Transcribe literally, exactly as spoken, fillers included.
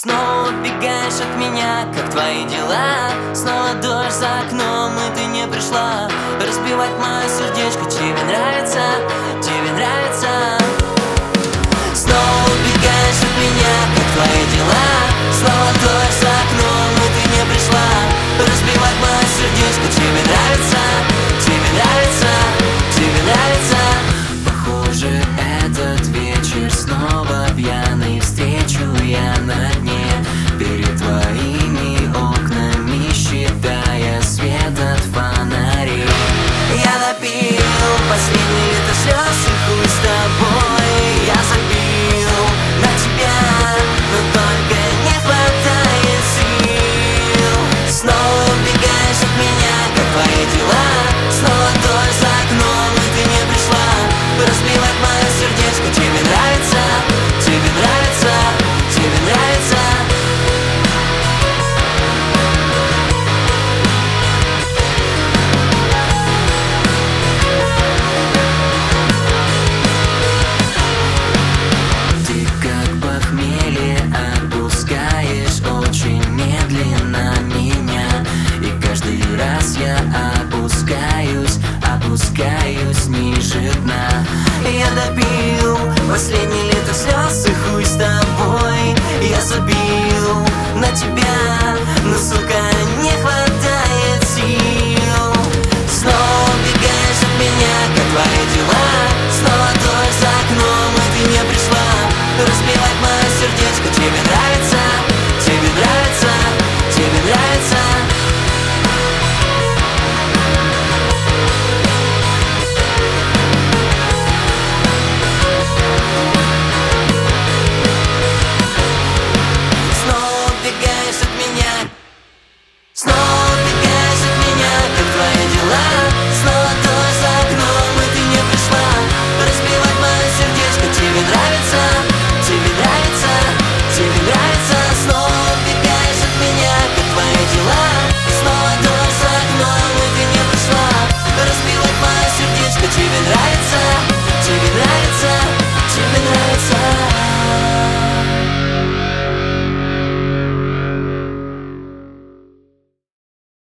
Снова убегаешь от меня, как твои дела? Снова дождь за окном, и ты не пришла разбивать мое сердечко. Тебе нравится, тебе нравится. Снова убегаешь от меня, как твои дела? Снова дождь за окном, и ты не пришла разбивать мое сердечко. Тебе нравится, тебе нравится, тебе нравится. Похоже, этот вечер снова пьяный. Встречу я на дне перед твоими окнами, считая свет от фонарей. Я допил последний литр слез и хуй с тобой. Я забил на тебя, но только не хватает сил. Снова убегаешь от меня, как твои дела? Снова дождь за окном, и ты не пришла разбивать мое сердечко. Тебе нравится, тебе нравится, тебе нравится. Ты как похмелье отпускаешь очень медленно меня, и каждый раз я опускаюсь, опускаюсь ниже дна. Я допил последний литр слез и хуй с тобой. Я забил на тебя, но, сука, не хватает сил. Снова убегаешь от меня, как твои дела? Снова дождь за окном, и ты не пришла разбивать мое сердечко. Тебе нравится?